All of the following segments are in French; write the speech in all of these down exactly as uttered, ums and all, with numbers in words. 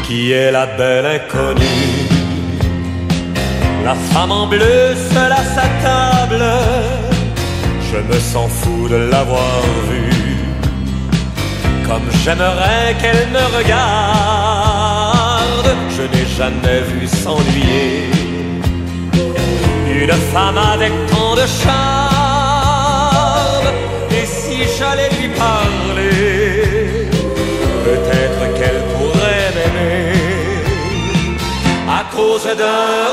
qui est la belle inconnue. La femme en bleu seule à sa table, je me sens fou de l'avoir vue. Comme j'aimerais qu'elle me regarde, je n'ai jamais vu s'ennuyer. Une femme avec tant de charme, et si j'allais lui parler, peut-être qu'elle pourrait m'aimer à cause d'un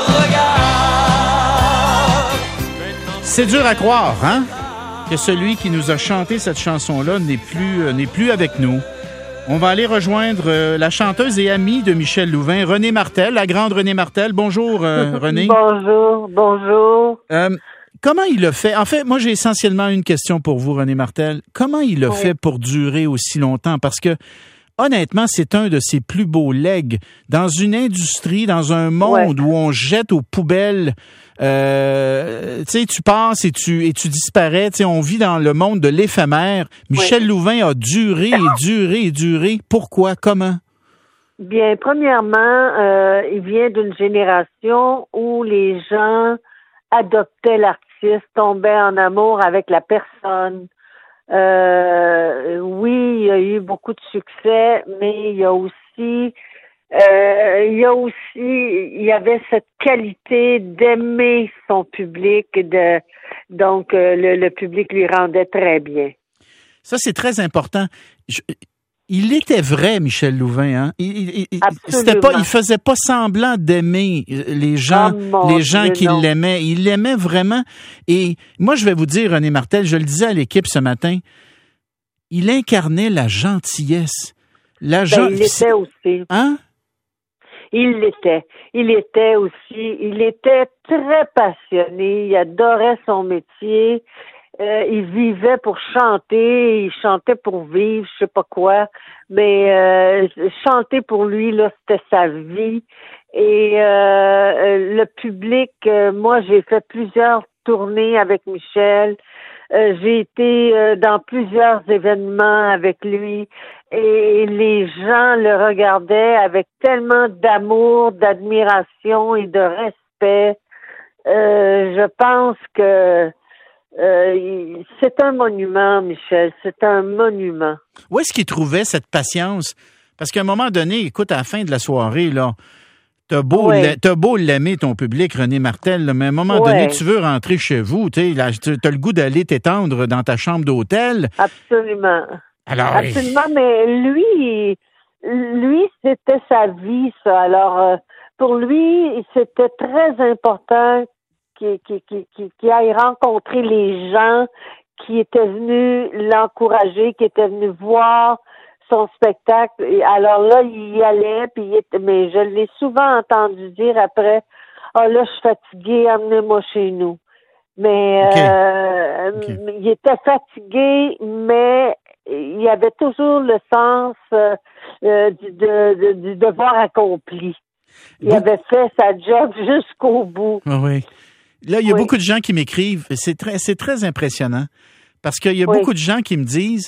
regard. C'est dur à croire, hein? Que celui qui nous a chanté cette chanson-là n'est plus, euh, n'est plus avec nous. On va aller rejoindre euh, la chanteuse et amie de Michel Louvain, Renée Martel, la grande Renée Martel. Bonjour, euh, Renée. Bonjour, bonjour. Euh, comment il a fait? En fait, moi, j'ai essentiellement une question pour vous, Renée Martel. Comment il a oui. fait pour durer aussi longtemps? Parce que, honnêtement, c'est un de ses plus beaux legs. Dans une industrie, dans un monde ouais. où on jette aux poubelles, euh, tu sais, tu passes et tu, et tu disparais. Tu sais, on vit dans le monde de l'éphémère. Michel oui. Louvain a duré et duré et duré. Pourquoi? Comment? Bien, premièrement, euh, il vient d'une génération où les gens adoptaient l'artiste, tombaient en amour avec la personne. Euh, oui, il y a eu beaucoup de succès, mais il y a aussi, euh, il y a aussi, il y avait cette qualité d'aimer son public, de, donc euh, le, le public lui rendait très bien. Ça, c'est très important. Je, il était vrai, Michel Louvain, hein. Il, il, c'était pas, il faisait pas semblant d'aimer les gens, oh les gens qui non. l'aimaient. Il l'aimait vraiment. Et moi, je vais vous dire, Renée Martel, je le disais à l'équipe ce matin. Il incarnait la gentillesse. La ben, gen... Il l'était aussi. Hein? Il l'était. Il était aussi. Il était très passionné. Il adorait son métier. Euh, il vivait pour chanter. Il chantait pour vivre, je sais pas quoi. Mais euh, chanter pour lui, là, c'était sa vie. Et euh, le public, euh, moi, j'ai fait plusieurs tournées avec Michel. Euh, j'ai été euh, dans plusieurs événements avec lui et les gens le regardaient avec tellement d'amour, d'admiration et de respect. Euh, je pense que euh, c'est un monument, Michel, c'est un monument. Où est-ce qu'il trouvait cette patience? Parce qu'à un moment donné, écoute, à la fin de la soirée, là, T'as beau, ouais. t'as beau l'aimer, ton public, Renée Martel, là, mais à un moment ouais. donné, tu veux rentrer chez vous, tu as le goût d'aller t'étendre dans ta chambre d'hôtel. Absolument. Alors, Absolument, il... mais lui, lui, c'était sa vie, ça. Alors, euh, pour lui, c'était très important qu'il, qu'il, qu'il, qu'il aille rencontrer les gens qui étaient venus l'encourager, qui étaient venus voir son spectacle. Alors là, il y allait, puis il était, mais je l'ai souvent entendu dire après, ah oh, là, je suis fatigué, emmenez-moi chez nous. Mais okay. Euh, okay. il était fatigué, mais il y avait toujours le sens euh, du, de, de, du devoir accompli. Il bon. avait fait sa job jusqu'au bout. Ah oui. Là, il y a oui. beaucoup de gens qui m'écrivent. C'est très, c'est très impressionnant parce qu'il y a oui. beaucoup de gens qui me disent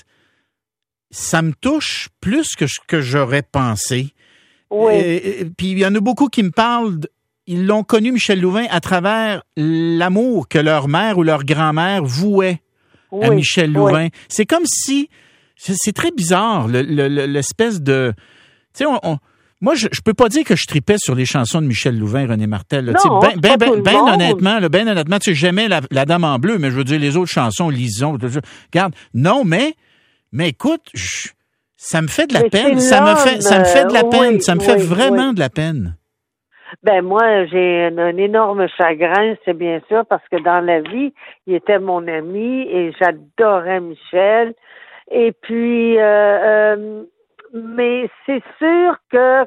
ça me touche plus que ce que j'aurais pensé. Oui. Et, et, puis il y en a beaucoup qui me parlent, de, ils l'ont connu, Michel Louvain, à travers l'amour que leur mère ou leur grand-mère vouait oui. à Michel Louvain. Oui. C'est comme si, c'est, c'est très bizarre, le, le, le, l'espèce de... Tu sais, on, on, moi, je, je peux pas dire que je tripais sur les chansons de Michel Louvain, Renée Martel. Là, non, ben, ben, ben, ben monde. honnêtement, là, ben honnêtement, tu sais, j'aimais la, la Dame en bleu, mais je veux dire, les autres chansons, Lison, tout ça. Regarde, non, mais... Mais écoute, je, ça me fait de la mais peine. Ça me fait, ça me fait de la oui, peine. Ça me oui, fait vraiment oui. de la peine. Ben moi, j'ai un, un énorme chagrin, c'est bien sûr, parce que dans la vie, il était mon ami et j'adorais Michel. Et puis, euh, euh, mais c'est sûr que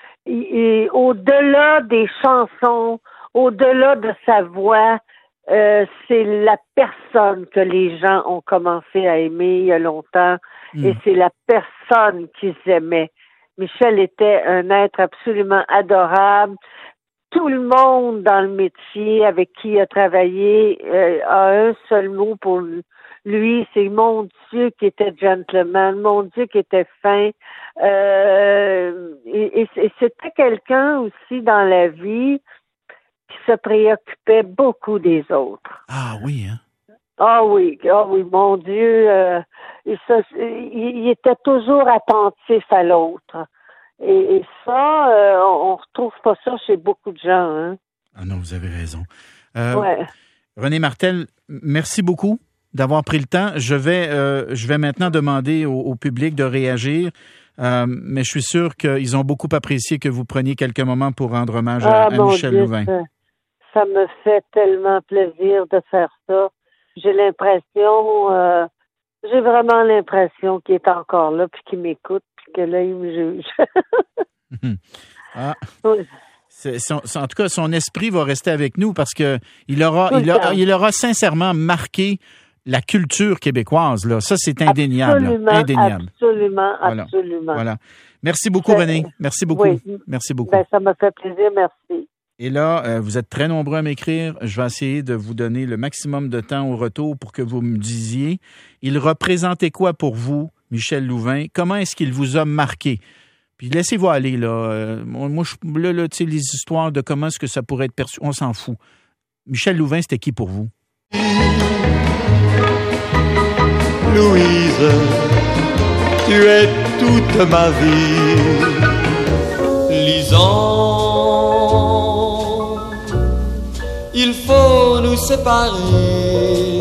il, au-delà des chansons, au-delà de sa voix, Euh, c'est la personne que les gens ont commencé à aimer il y a longtemps mmh. et c'est la personne qu'ils aimaient. Michel était un être absolument adorable. Tout le monde dans le métier avec qui il a travaillé euh, a un seul mot pour lui, c'est mon Dieu qui était gentleman, mon Dieu qui était fin. Euh, et, et, et c'était quelqu'un aussi dans la vie qui se préoccupait beaucoup des autres. Ah oui, hein? Ah oui, ah oui, mon Dieu, euh, il, se, il, il était toujours attentif à l'autre. Et, et ça, euh, on, on retrouve pas ça chez beaucoup de gens, hein? Ah non, vous avez raison. Euh, Ouais. René Martel, merci beaucoup d'avoir pris le temps. Je vais, euh, je vais maintenant demander au, au public de réagir, euh, mais je suis sûr qu'ils ont beaucoup apprécié que vous preniez quelques moments pour rendre hommage à, Ah, à mon Michel Dieu, Louvain. ça, ça me fait tellement plaisir de faire ça. J'ai l'impression, euh, j'ai vraiment l'impression qu'il est encore là, puis qu'il m'écoute, puis que là, il me juge. Ah. Oui. C'est, son, son, en tout cas, son esprit va rester avec nous parce que il aura, il aura, il aura sincèrement marqué la culture québécoise. Là. Ça, c'est indéniable. Absolument, là. Indéniable. absolument, Voilà. absolument. Voilà. Merci beaucoup, C'est, René. Merci beaucoup. Oui. Merci beaucoup. Ben, ça m'a fait plaisir, merci. Et là, euh, vous êtes très nombreux à m'écrire. Je vais essayer de vous donner le maximum de temps au retour pour que vous me disiez. Il représentait quoi pour vous, Michel Louvain? Comment est-ce qu'il vous a marqué? Puis laissez-vous aller, là. Euh, moi, je, là, là tu sais, les histoires de comment est-ce que ça pourrait être perçu, on s'en fout. Michel Louvain, c'était qui pour vous? Louise, tu es toute ma vie. Lisons, il faut nous séparer.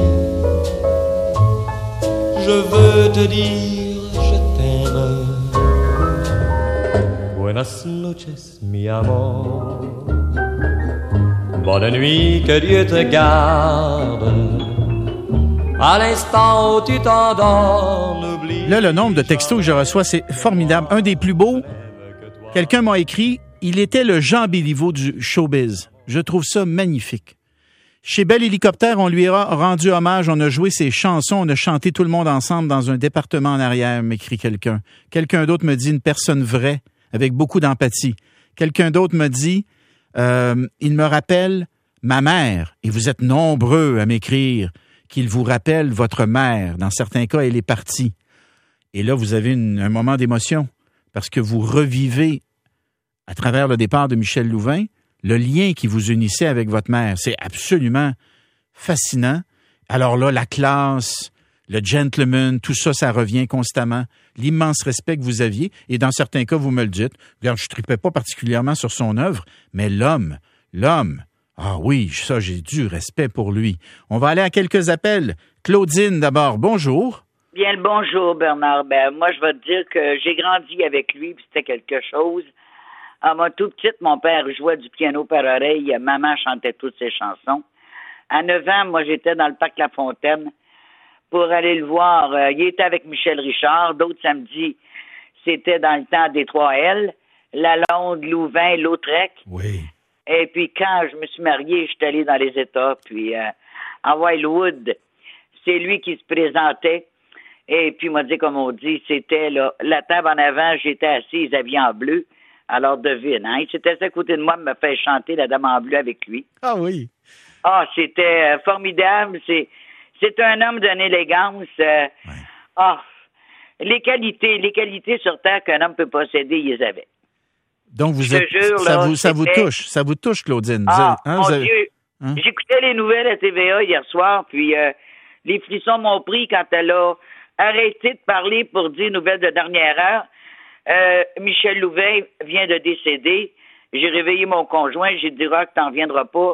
Je veux te dire, je t'aime. Buenas noches, mi amor. Bonne nuit, que Dieu te garde. À l'instant où tu t'endors, n'oublie... Là, le nombre de textos que je reçois, c'est formidable. Un des plus beaux, quelqu'un m'a écrit, il était le Jean Béliveau du showbiz. Je trouve ça magnifique. Chez Bel Hélicoptère, on lui a rendu hommage, on a joué ses chansons, on a chanté tout le monde ensemble dans un département en arrière, m'écrit quelqu'un. Quelqu'un d'autre me dit une personne vraie, avec beaucoup d'empathie. Quelqu'un d'autre me dit, euh, il me rappelle ma mère, et vous êtes nombreux à m'écrire qu'il vous rappelle votre mère. Dans certains cas, elle est partie. Et là, vous avez une, un moment d'émotion, parce que vous revivez, à travers le départ de Michel Louvain, le lien qui vous unissait avec votre mère. C'est absolument fascinant. Alors là, la classe, le gentleman, tout ça, ça revient constamment. L'immense respect que vous aviez. Et dans certains cas, vous me le dites. Regarde, je ne tripais pas particulièrement sur son œuvre, mais l'homme, l'homme, ah oui, ça, j'ai du respect pour lui. On va aller à quelques appels. Claudine, d'abord, bonjour. Bien le bonjour, Bernard. Ben, moi, je vais te dire que j'ai grandi avec lui, puis c'était quelque chose. À moi, tout petite, mon père jouait du piano par oreille. Maman chantait toutes ses chansons. À neuf ans, moi, j'étais dans le parc La Fontaine pour aller le voir. Euh, il était avec Michel Richard. D'autres samedis, c'était dans le temps des trois L. Lalonde, Louvain, Lautrec. Oui. Et puis, quand je me suis marié, je suis allé dans les États. Puis, euh, à Wildwood, c'est lui qui se présentait. Et puis, il m'a dit, comme on dit, c'était là, la table en avant, j'étais assise, habillée en bleu. Alors, devine, hein? Il s'était assis à côté de moi, me fait chanter La Dame en bleu avec lui. Ah oui. Ah, c'était euh, formidable. C'est, c'est un homme d'une élégance. Euh, Ouais. Ah, les qualités, les qualités sur Terre qu'un homme peut posséder, il les avait. Donc, vous Je te êtes, jure, ça, là, vous, ça vous c'était- touche, ça vous touche, Claudine. Vous Ah, avez- hein, mon vous avez- Dieu. hein? J'écoutais les nouvelles à T V A hier soir, puis euh, les frissons m'ont pris quand elle a arrêté de parler pour dire nouvelles de dernière heure. Euh, Michel Louvain vient de décéder. J'ai réveillé mon conjoint, j'ai dit, Rock, t'en viendras pas.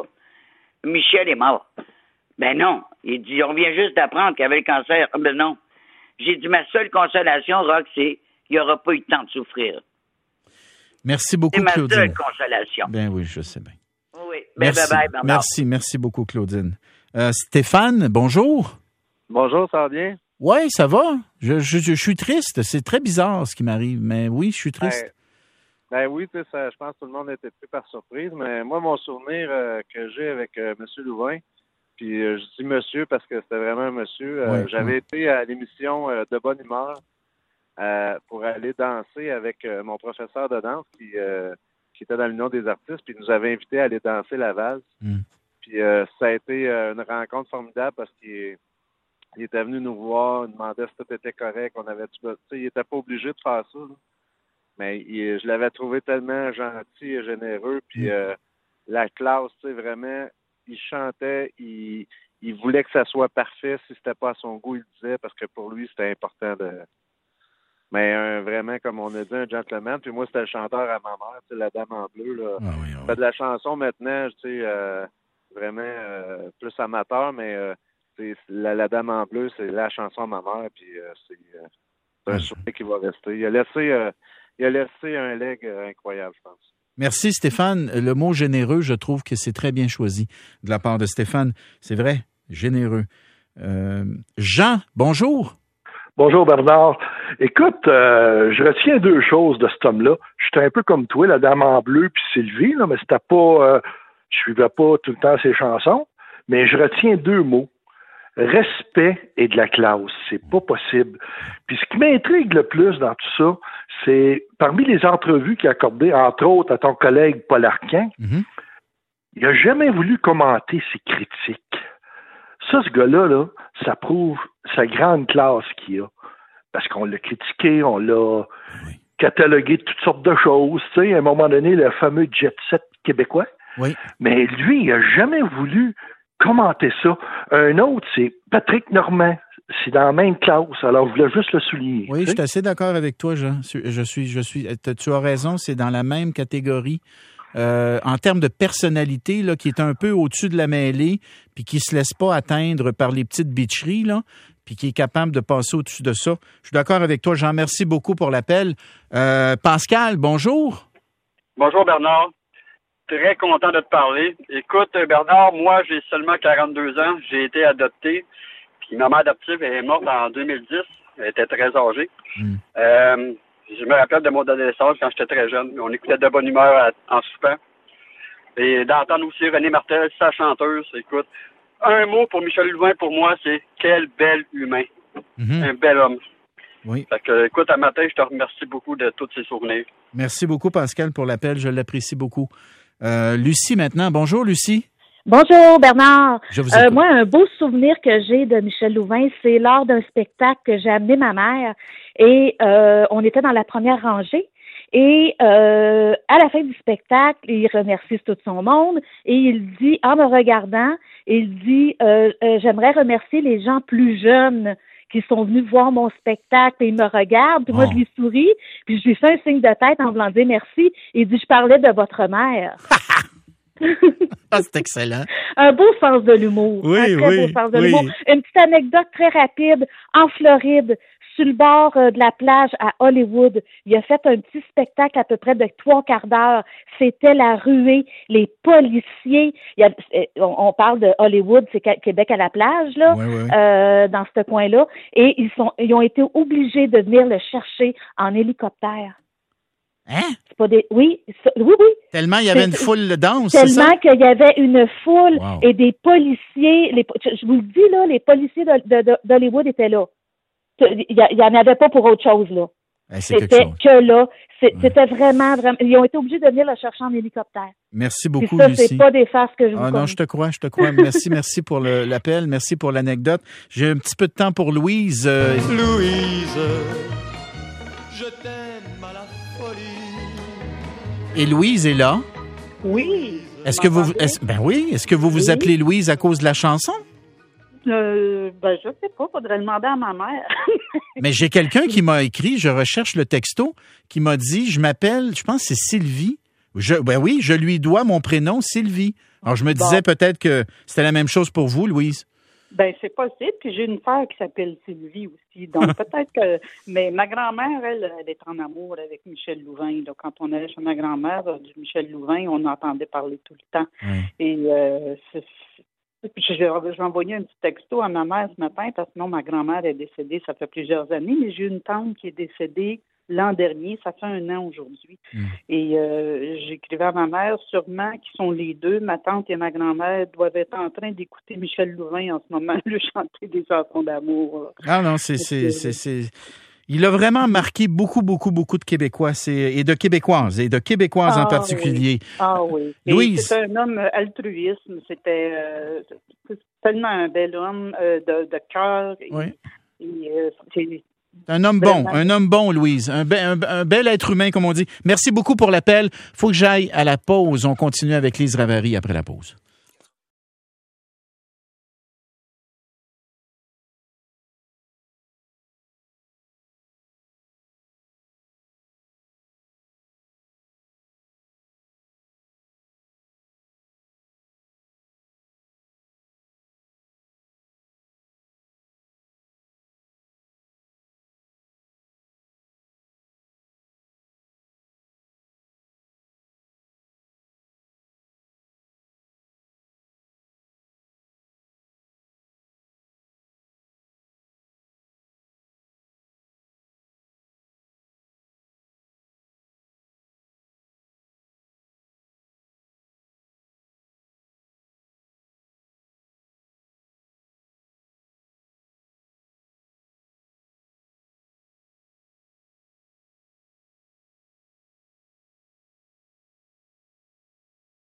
Michel est mort. Ben non. Il dit, on vient juste d'apprendre qu'il avait le cancer. Ah, ben non. J'ai dit, ma seule consolation, Rock, c'est qu'il n'y aura pas eu de temps de souffrir. Merci beaucoup, C'est ma Claudine. seule consolation. Ben oui, je sais bien. Oui. Ben, Merci. bye bye, Bernard. merci, merci beaucoup, Claudine. Euh, Stéphane, bonjour. Bonjour, ça va bien? Oui, ça va. Je, je, je suis triste. C'est très bizarre ce qui m'arrive, mais oui, je suis triste. Ben, ben oui, tu sais, ça, je pense que tout le monde était pris par surprise, mais moi, mon souvenir euh, que j'ai avec euh, M. Louvain, puis euh, je dis monsieur parce que c'était vraiment un monsieur, euh, Ouais, j'avais ouais. été à l'émission euh, De Bonne Humeur euh, pour aller danser avec euh, mon professeur de danse qui, euh, qui était dans l'Union des artistes, puis il nous avait invités à aller danser la valse. Mm. Puis euh, ça a été euh, une rencontre formidable parce qu'il il était venu nous voir, il demandait si tout était correct, on avait tout, tu sais, il était pas obligé de faire ça, là. Mais il, je l'avais trouvé tellement gentil et généreux. Puis euh, la classe, tu sais, vraiment, il chantait, il, il voulait que ça soit parfait. Si c'était pas à son goût, il le disait, parce que pour lui, c'était important de... Mais un, vraiment, comme on a dit, un gentleman. Puis moi, c'était le chanteur à ma mère, tu sais, la Dame en bleu. Là. Ah oui, ah oui. Fait de la chanson maintenant, tu sais, euh, vraiment euh, plus amateur, mais euh, la, la Dame en bleu, c'est la chanson à ma mère. Puis euh, c'est, euh, c'est un souvenir qui va rester. Il a laissé, euh, il a laissé un leg euh, incroyable, je pense. Merci Stéphane. Le mot généreux, je trouve que c'est très bien choisi de la part de Stéphane. C'est vrai, généreux. Euh, Jean, bonjour. Bonjour Bernard. Écoute, euh, je retiens deux choses de cet homme-là. J'étais un peu comme toi, la Dame en bleu puis Sylvie, là, mais c'était pas, euh, je suivais pas tout le temps ses chansons, mais je retiens deux mots. Respect et de la classe. C'est pas possible. Puis ce qui m'intrigue le plus dans tout ça, c'est parmi les entrevues qu'il a accordées, entre autres à ton collègue Paul Arcand, mm-hmm. il n'a jamais voulu commenter ses critiques. Ça, ce gars-là, là, ça prouve sa grande classe qu'il a. Parce qu'on l'a critiqué, on l'a oui. catalogué de toutes sortes de choses. Tu sais, à un moment donné, le fameux jet-set québécois. Oui. Mais lui, il n'a jamais voulu commenter ça. Un autre, c'est Patrick Normand. C'est dans la même classe. Alors, je voulais juste le souligner. Oui, je suis assez d'accord avec toi, Jean. Je suis, je suis, tu as raison, c'est dans la même catégorie. Euh, en termes de personnalité, là, qui est un peu au-dessus de la mêlée, puis qui se laisse pas atteindre par les petites bitcheries, là, puis qui est capable de passer au-dessus de ça. Je suis d'accord avec toi, Jean. Merci beaucoup pour l'appel. Euh, Pascal, bonjour. Bonjour, Bernard. Très content de te parler. Écoute, Bernard, moi, j'ai seulement quarante-deux ans. J'ai été adopté. Puis ma mère adoptive est morte en deux mille dix. Elle était très âgée. Mm. Euh, Je me rappelle de mon adolescence quand j'étais très jeune. On écoutait de bonne humeur à, en soupant. Et d'entendre aussi René Martel, sa chanteuse. Écoute, un mot pour Michel Louvain, pour moi, c'est quel bel humain. Mm-hmm. Un bel homme. Oui. Fait que, écoute, à matin, je te remercie beaucoup de tous ces souvenirs. Merci beaucoup, Pascal, pour l'appel. Je l'apprécie beaucoup. Euh, Lucie, maintenant. Bonjour, Lucie. Bonjour Bernard. Je vous euh, moi, un beau souvenir que j'ai de Michel Louvain, c'est lors d'un spectacle que j'ai amené ma mère et euh, on était dans la première rangée et euh, à la fin du spectacle, il remercie tout son monde et il dit, en me regardant, il dit euh, euh, j'aimerais remercier les gens plus jeunes qui sont venus voir mon spectacle et ils me regardent, puis oh. moi je lui souris, puis je lui fais un signe de tête en voulant dire merci et il dit je parlais de votre mère. Ah, c'est excellent. Un beau sens de l'humour. Oui, un très oui, beau sens de oui. l'humour. Une petite anecdote très rapide. En Floride, sur le bord euh, de la plage à Hollywood, il a fait un petit spectacle à peu près de trois quarts d'heure. C'était la ruée, les policiers. Il y a, on, on parle de Hollywood, c'est Québec à la plage, là, oui, oui. Euh, dans ce coin-là. Et ils sont, ils ont été obligés de venir le chercher en hélicoptère. Hein? C'est pas des... Oui, ça... oui, oui. Tellement il y avait c'est... une foule de danse, Tellement c'est ça? qu'il y avait une foule wow. et des policiers. Les... Je vous le dis, là, les policiers de, de, de, d'Hollywood étaient là. Il n'y en avait pas pour autre chose, là. Ben, c'est C'était chose. que là. C'est, ouais. C'était vraiment, vraiment... Ils ont été obligés de venir le chercher en hélicoptère. Merci beaucoup, Puis ça, Lucie. c'est pas des farces que je vous Ah connais. non, je te crois, je te crois. Merci, merci pour le, l'appel. Merci pour l'anecdote. J'ai un petit peu de temps pour Louise. Euh... Louise, je t'aime à la folie. Et Louise est là. Oui. Est-ce que vous, est-ce, ben oui, est-ce que vous vous oui. appelez Louise à cause de la chanson? Euh, ben, je sais pas, faudrait demander à ma mère. Mais j'ai quelqu'un qui m'a écrit, je recherche le texto, qui m'a dit, je m'appelle, je pense que c'est Sylvie. Je, ben oui, je lui dois mon prénom, Sylvie. Alors, je me disais bon. peut-être que c'était la même chose pour vous, Louise. Ben, c'est possible. Puis j'ai une sœur qui s'appelle Sylvie aussi. Donc, peut-être que... Mais ma grand-mère, elle, elle est en amour avec Michel Louvain. Là. Quand on allait chez ma grand-mère, du Michel Louvain, on entendait parler tout le temps. Oui. Et euh, c'est... J'ai, j'ai envoyé un petit texto à ma mère ce matin parce que sinon, ma grand-mère est décédée, ça fait plusieurs années. Mais j'ai une tante qui est décédée l'an dernier, ça fait un an aujourd'hui. Mm. Et euh, j'écrivais à ma mère, sûrement qu'ils sont les deux, ma tante et ma grand-mère doivent être en train d'écouter Michel Louvain en ce moment, lui chanter des chansons d'amour. Ah non, c'est, c'est, c'est, c'est... Il a vraiment marqué beaucoup, beaucoup, beaucoup de Québécois c'est, et de Québécoises, et de Québécoises ah, en particulier. Oui. Ah oui. Louise. C'était un homme altruiste, c'était euh, tellement un bel homme euh, de, de cœur. Oui. Et, et, euh, c'est, Un homme Vraiment. bon, un homme bon, Louise. Un, be- un, un bel être humain, comme on dit. Merci beaucoup pour l'appel. Faut que j'aille à la pause. On continue avec Lise Ravary après la pause.